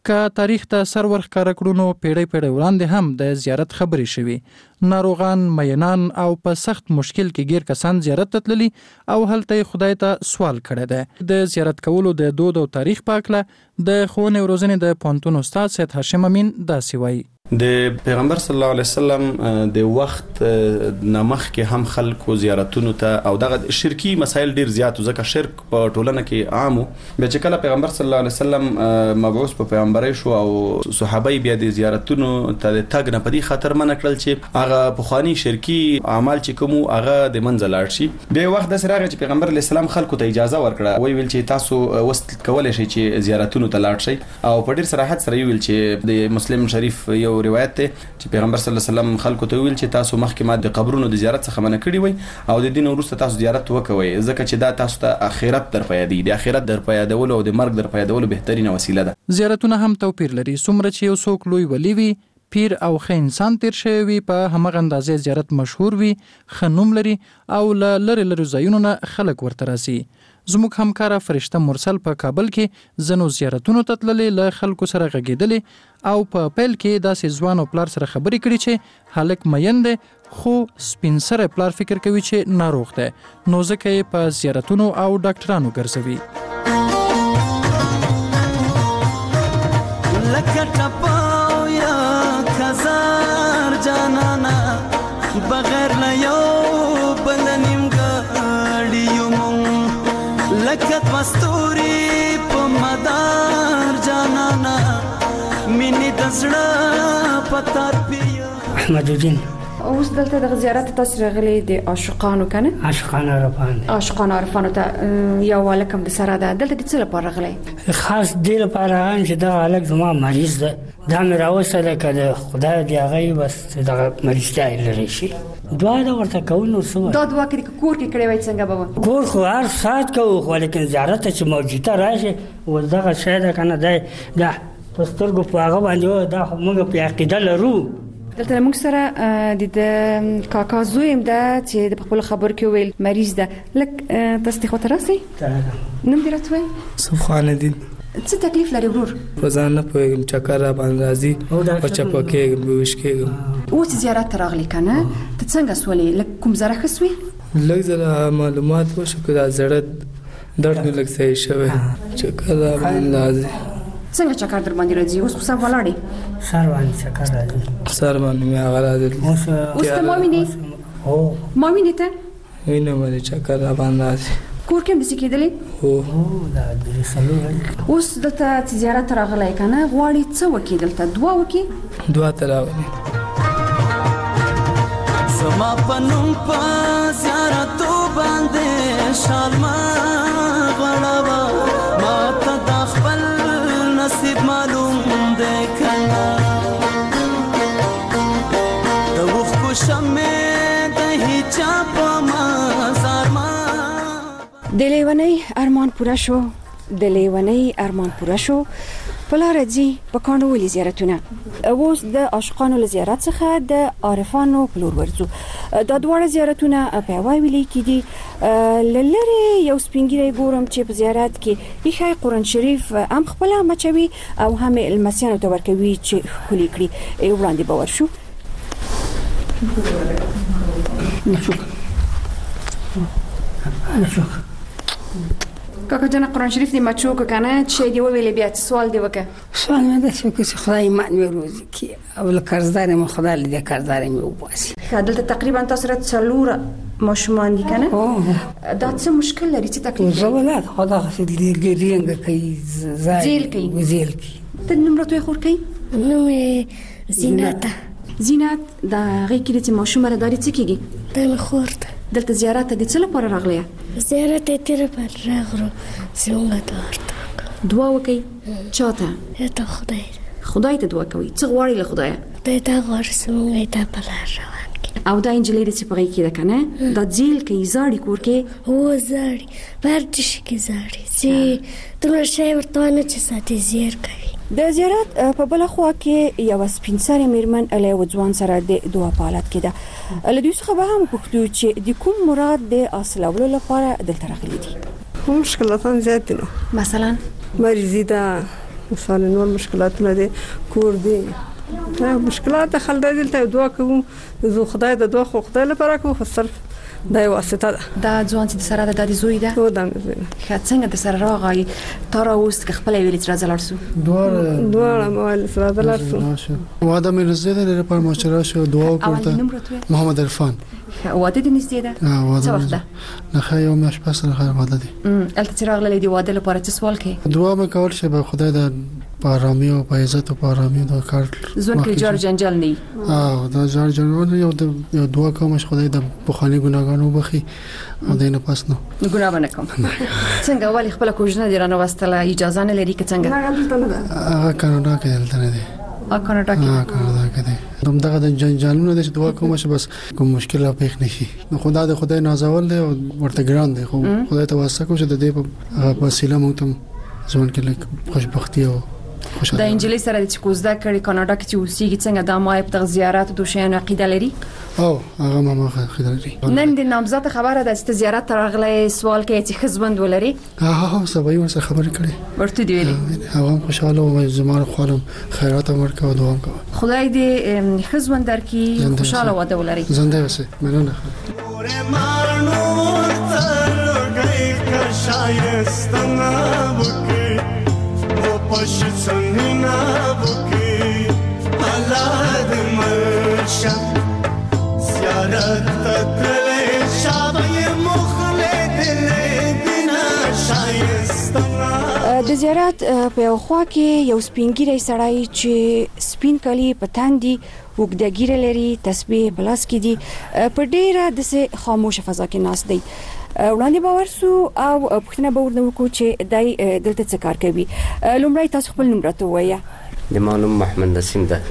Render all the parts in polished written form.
که تاریخ ته سر ورښکاره کړو نو پیړۍ وړاندې هم د زیارت خبرې شوي. ناروغان، مینان او په سخت مشکل کې ګیر کسان زیارت ته تللي او هلته خدای ته سوال کړی دی. د زیارت کولو د دود او تاریخ په هکله د ښوونې او روزنې د پوهنتون استاد سید هاشم امین داسې وایي. د پیغمبر صلی الله علیه وسلم د وخت نمخ کې هم خلکو زیارتونو ته او دغه شرکی مسایل ډیر زیات ځکه شرک په ټولنه کې عامو. بیا چې کله پیغمبر صلی الله علیه وسلم مبعوث په پیغمبري شو او صحابه بیا د زیارتونو ته تګ نه پدې خاطر منع کړل چې هغه پخوانی شرکی اعمال چې کوم هغه د منځ لاړ شي. د وخت د سره چې پیغمبر علیه السلام خلکو ته اجازه ورکړه ویل چې تاسو وست کولای شئ چې زیارتونو ته لاړ شئ او په ډیر صراحت سره ویل چې د مسلم شریف یو روایت ته چې پیغمبر صلی الله علیه وسلم خلکو ته ویل چې تاسو مخکې ما د قبرونو د زیارت څخه منع کړی وي او د دین وروسته تاسو زیارت وکوي ځکه چې دا تاسو ته آخرت در پیادي د آخرت در پیادولو او د مرګ در پیادولو بهترینه وسیله ده. زیارتونه هم توپیر لري. څومره چې یو څوک لوی ولی وي، پیر او ښه انسان تیر شوی وي، په همغه اندازې زیارت مشهور وي، ښه نوم لري او له لرې ځایونو نه خلک ورته راسي. زموږ همکاره فرشته مرسل په کابل کې ځینو زیارتونو ته تللې، له خلکو سره غږېدلې او په پیل کې داسې ځوان او پلار سره خبرې کړي چې هلک مین دی خو سپین سره پلار فکر کوي چې ناروغ دی، نو ځکه یې په زیارتونو او ډاکټرانو ګرځوي. لکه ټپاو یا خزار جانانا بغیر نه یو بل نیمګړي یو مونږ لکه مستوري په مدار جانانا مینې د زړه په تار پیا احمد الدین. اوس دلته د زیارت تاسو راغلي د عاشقانو کنه؟ عاشقان عرفانو ته یو ولکم د سره ده. دلته د څه لپاره راغلي؟ خاص دی لپاره چې دا الګ زما مریض ده، دا مې راوستله که د خدای دی هغه بس دغه مریضتیا لري شي دعا د ورته کولو څه دا دعا کړي کور کې کړی وای څنګه بابا؟ کور خو هر ساعت کوو خو لیکن زیارت ته چې موجوده راشي و دغه شی ده کنه دا په سترګو په هغه باندې دا موږ په عقیده لرو. دلته موږ سره د کاکا زوی هم ده چې د خپل خبر کې ویل مریض ده. لک تاسو ته خو ترسي نوم دې راته وایي؟ سبحان الدین. څه تکلیف لري ورور؟ روزانه نه پوهېږم چکر را باندې راځي او چپه کېږم بېهوش کېږم. اوس زیارت ته راغلی که نه؟ ته څنګه سولې؟ لږ کوم ذره ښه سوې؟ لږ ذره معلومات وشو که دا زړه درد مې لږ صحیح شوی چکر را باندې راځي. څنګه چکر در باندې راځي؟ اوس خو سر ولاړې؟ سر باندې چکر راځي. سر باندې مې هغه راځي. اوس ته ما وینې؟ ما وینې ته؟ وینم ولې چکر را باندې راځي. کور کې هم داسې کېدلې؟ دا درې څلور. اوس دلته چې زیارت ته راغلی که نه غواړې څه وکړې دلته؟ دعا وکړې؟ دعا ته راغلې. زما په نوم په زیارتو باندې شال مه غوړوه ما ته دا خپل نصیب معلوم دی که نه د اوښکو شمې د هیچا په مزار ما د لیونۍ ارمان پوره شو، د لیونۍ ارمان پوره شو. په لاره ځي په کاڼو ولي زیارتونه. اوس د عاشقانو له زیارت څخه د عارفانو په لور ورځو. دا دواړه زیارتونه په یوه ویلې کې دي. له لرې یو سپین ږیری ګورم چې په زیارت کې ایښی قرآن شریف هم خپله مچوي او هم یې لمسیانو ته ورکوي چې ښکلي کړي. وړاندې به ورشو. کاکا جانه قرآن شریف دې مچو که که نه چې دې وویلې بیا سوال دې وکړه؟ سوال مې داسې وکړه چې خدای ایمان مې روزي کړي او له قرضدار یم خدای له دې قرضدار مې وباسي. دلته تقریبا تاسو سره 4 ماشومان دي که نه؟ دا څه مشکل لري؟ څه تکلیف لري؟ ولاد خو دغسې رینګه کوي زیل کوي. ته نوم راته وایې خور کوي؟ نوم یې زینت. زینت د هغې کې چې ماشومه ده دا دې څه کېږي؟ دا مې خور ده. دلته زیارت ته د څه لپاره راغلی؟ زیارت یې تېره پر راغلو زموږ دعا ورته دعا وکئ. چا ته؟ ته خدای خدای ته دعا کوئ. څه غواړئ له خدایه؟ خدای ته غواړي زموږ یې دا په لار روان کړي. او دا انجلۍ دې چې په غېږ کې ده که نه دا زیل کوي زاړي کور کې؟ هو زاړي په هر ډشي کې زاړي چې دومره شی ورته ونه چې ساتي زیر کوي. د زیارت په بله خوا کې یوه سپین سرې مېرمن له یوه ځوان سره د دعا په حالت کې ده. له دوی څخه به هم وپوښتو چې د کوم مراد د حاصلولو لپاره دلته راغلي دي. مشکلاتان زیات دي نو مثلا مریضي ده، مثال نور مشکلاتونه دي کور دي مشکلات خلک دلته دعا کوم زه خدای د دعا خو خدای لپاره کوم خو صرف دا واسطه ده دا ځوان چې سره د زوی ده او دا زوی څنګه د سره راغی تر اوس کې خپل ویل چې راځلارسو دوه موال سره راځلارسو واده مې رسیدل لپاره مشوره شو دعا وکړه محمد عرفان واده دې نږدې ده څه وخت ده نه خو مې شپه سره خیر واده دي البته چې راغله دی واده لپاره څه سوال کې دعا مې کول چې به خدای د پارامي او په عزت او پارامي د کار ځون کې جار جنجال نه دا جار جنجال یو دعا کوم چې خدای د بخاني ګناګانو بخي او دینه پس نو ګناه باندې کوم څنګه والی خپل کوژنه دی رانه واستله اجازه نه لري که څنګه هغه کاناډا کې دلته نه دی کاناډا کې دی دغه د جنجالونو د دعا کوم چې بس کوم مشکل پیښ نشي نو خدای نازول دی او ورته ګران دی خو خدای ته واسطه کوم چې د دې په وسیله موږ ته ځون کې لکه خوشبختی او د انجلۍ سره چې کوزده کړي کاناډا کې چې اوسېږي څنګه د مای په زیارت او شیانو عقیده لري او هغه ما عقیده لري نن د نامزد خبره ده چې زیارت ترغله سوال کوي چې خزبند ولري سبا یې سره خبرې کړې ورته دی ویلي هغه خوشاله او زموږ خالم خیرات ورکړه او دعا وکړه خدای دې خزبند درکې خوشاله واده ولري زنده اوسه مننه پش څنګه وکي حالات مرشا زیارت تلې شابه مخله دل بنا شایسته د زیارت په یو خوا کې یو سپینګیری سړی چې سپین کلی پتاندي وګدګیره لري تسبیح بلاس کې دي په ډیره د خاموش فضا کې ناس دی وړاندې باور سو او پښتنه باور نو کو چې دای دلته څه کار کوي لومړی تاسو خپل نوم راته وایي د معلوم محمد نسیم ده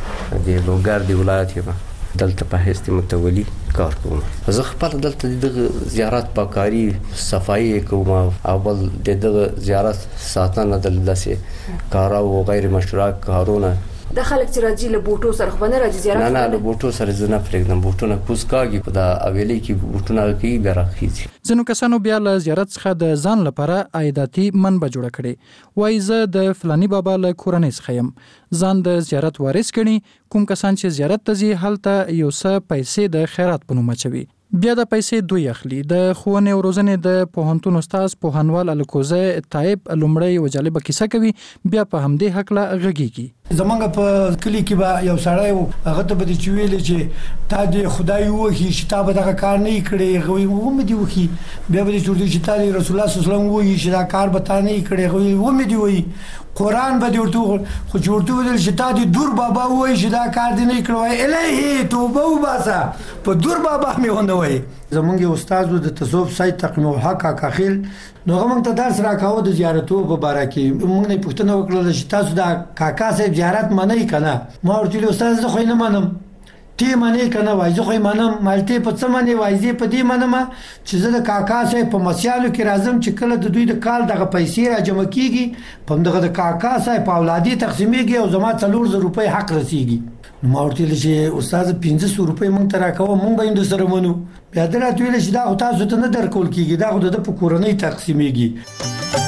د لوګر دی ولایت یم دلته په هیڅ متولي کار کوم زه خپل دلته د زیارت پاکاری صفایي کوم او بل د زیارت ساتنه د لاسه کار او غیر مشروع کارونه د خلک چې راځي له بوټو سره خو نه راځي زیارت نه له بوټو سره زنه پرېږدم بوټونه کوسکاږي په د اویلې کې بوټونه کې بیا راخیږي ځینو کسانو بیا له زیارت څخه د ځان لپاره عایداتي منبع جوړه کړي وایي زه د فلاني بابا له کورنۍ څخه یم ځان د زیارت وارث ګڼي کوم کسان چې زیارت ته ځي هلته یو څه پیسې د خیرات په نوم اچوي بیا د پیسې دوی اخلي د ښوونې او روزنې د پوهنتون استاد پوهنوال الکوزه طيب لومړی او جالب کیسه کوي بیا په همدې حق لا غږیږي زمونږ په کلی کې به یو سړی هغه ته به چې ویل چې تا دې خدای وਹੀ چې تا به دا کار نه کړي غوي و مې دی وਹੀ بیا به چې تا رسول الله صلی الله علیه وسلم وਹੀ چې دا کار به تا نه کړي غوي و مې دی وਹੀ قرآن به ورته خو جوړته ودل چې تا دې دور بابا وای چې دا کار دې نه کړو الهي توبه وباسه په دور بابا مې ونه وای زمونږ استاد د تصوف سید تقنو حق کاخیل نو موږ ته درس راکاو د زیارتو په باره کې موږ نه پوښتنه وکړه چې تاسو دا کاکا صاحب زیارت منئ کنه ما ورته استاد زه خو نه منم تی منی کنه وای زه خو منم مالته په څه منی وای زه په دې منم چې زه د کاکا صاحب په مسیالو کې راځم چې کله د دوی د کال دغه پیسې را جمع کیږي په دغه د کاکا صاحب په اولادي تقسیمېږي او زما 400 روپۍ حق رسیږي ما ورته چې استاد 500 روپۍ مونږ ته راکوه مونږ به یې سره منو بیا درته ویل چې دا تاسو ته نه درکول کیږي دا خو د کورنۍ تقسیمېږي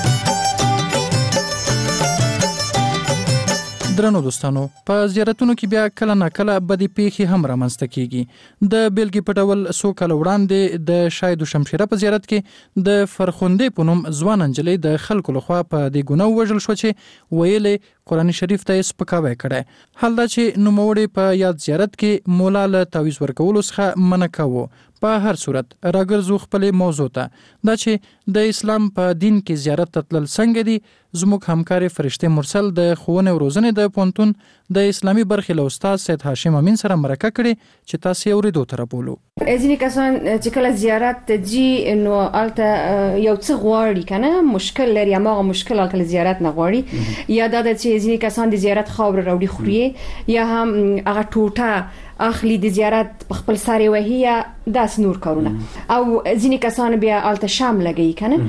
درنو دوستانو په زیارتونو کې بیا کله نه کله بدی پیښې هم رامنځته کیږي د بیلګې په ډول څو کال وړاندې د شاهد شمشیره په زیارت کې د فرخندې په نوم ځوان انجلۍ د خلکو لخوا په دې ګناه وژل شو چې ویلې قرآن شریف ته سپکاوی کړی حال دا چې نوموړی په یاد زیارت کې مولا له تعویض ورکولو څخه منع کاوه په هر صورت راګرځو خپل موضوع ته دا چې د اسلام په دین کې زیارت تتلل څنګه دي زموږ همکار فرشته مرسل د ښوونې او روزنې د پونتون د اسلامي برخې له استاد سید هاشم امین سره مرکه کړي چې تاسو یې اوریدو تر بولو ځینې کسان چې کله زیارت ته ځي نو الته یو څه غواړي کنه مشکل لري هغه مشکل الته زیارت نه غواړي یا دا چې ځینې کسان د زیارت خاور راوړي خوري یا هم هغه ټوټه اخلي د زیارت په خپل ساري وهي داس نور کارونه او ځینې کسان بیا الته شام لګي کنه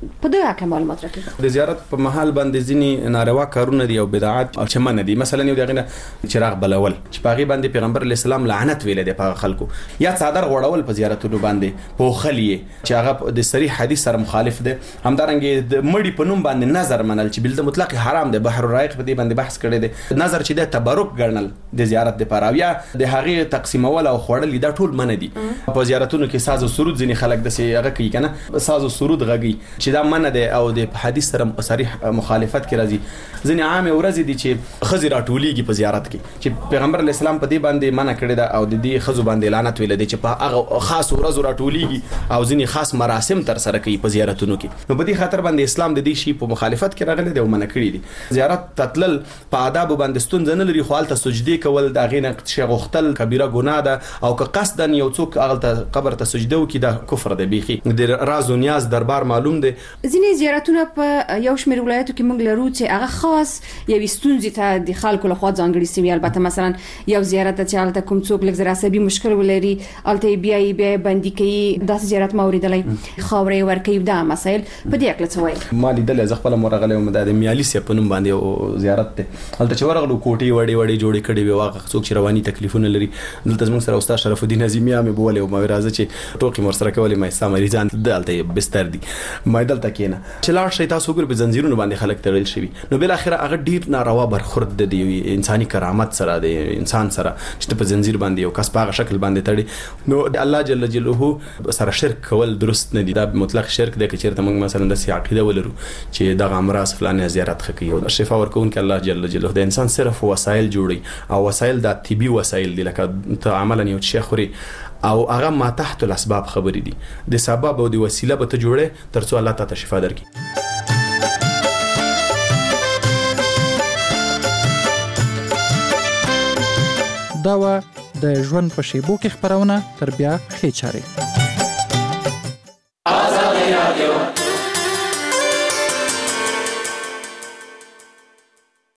په دغه کې معلومات راکړي. د زیارت په محل باندې ځینی ناروا کارونه دي او بدعات او چمن دي. مثلا یو دغه چراغ بلول چې پاغي باندې پیغمبر علی السلام لعنت ویل دی په خلکو، یا څادر غوړول په زیارتونو باندې په خلیه چې هغه د صریح حدیث سره مخالف دی. همدارنګه د مړی په نوم باندې نظر منل چې بل د مطلق حرام دی. بحر الرایق په دې باندې بحث کړی دی. نظر چې د تبرک ګڼل د زیارت لپاره یا د هغه تقسیمول او خوړل دا ټول منع دي. په زیارتونو کې ساز او سرود ځینی خلک د سي هغه کوي کنه، ساز او سرود غږی چې دا منع دی او د حدیث سره صریح مخالفت کې راځي. ځینې عام ورځ دي چې خزر راټوليږي په زیارت کې چې پیغمبر علی السلام په دې باندې منع کړی دا او د دې خزو باندې لعنت ویل دي چې په هغه خاص ورځ راټوليږي او ځینې خاص مراسم تر سره کوي په زیارتونو کې. نو په دې خاطر باندې اسلام د دې شی په مخالفت کې راغلی دی او منع کړی دي. زیارت تتلل په آداب باندې ستونزه نه لري، خو حالت سجدي کول دا غینه شی غختل کبیره ګناه ده او که قصدا یو څوک هغه قبر ته سجده وکي دا کفر دی. بیخي د راز او نیاز دربار معلوم دی. ځینې زیارتونه په یو شمېر ولایتو کې موږ لرو چې هغه خاص یو ستونزې ته د خلکو لخوا ځانګړي سوي. البته مثلا یو زیارت چې هلته کوم څوک لږ زر عصبي مشکل ولري هلته بیا بندي کوي. داسې زیارت ما اورېدلی خاورې ورکوي. دا مسایل په دې هکله څه وایي؟ ما لیدلی زه خپله م راغلی وم د میالي صاحب په نوم باندې یو زیارت دی. هلته چې ورغلو کوټې وړې وړې جوړې کړې وې. هغه څوک چې رواني تکلیفونه لري دلته زموږ سره استاد شرف الدین عظیمي مې بولې او ما راځه چې ټوکې ورسره کولې. ما ستا مریضان دلته بستر دي، ما دلته کېنه چې لاړ شئ تاسو وګورئ په زنځیرونو باندې خلک تړل شوي. نو بالاخره هغه ډیر ناروا برخورد دی انساني کرامت سره دی انسان سره چې په زنځیر باندې یو کس په هغه شکل باندې تړي. نو الله جل جلاله سره شرک کول درست نه دي. دا مطلق شرک دی. که چېرته موږ مثلا داسې عقیده ولرو چې دغه امراض فلانه زیارت ښه کوي او شفا ورکوونکی الله جل جلاله د انسان صرف وسایل جوړي او وسایل دا طبي وسایل دي. لکه ته عملا یو شی خوري او هغه ما تحت الاسباب خبرې دي. د سبب او د وسیله به ته جوړې ترڅو الله تعالی شفا درکړي. دا و د ژوند په شیبو کې خبرونه تر بیا ښې چارې.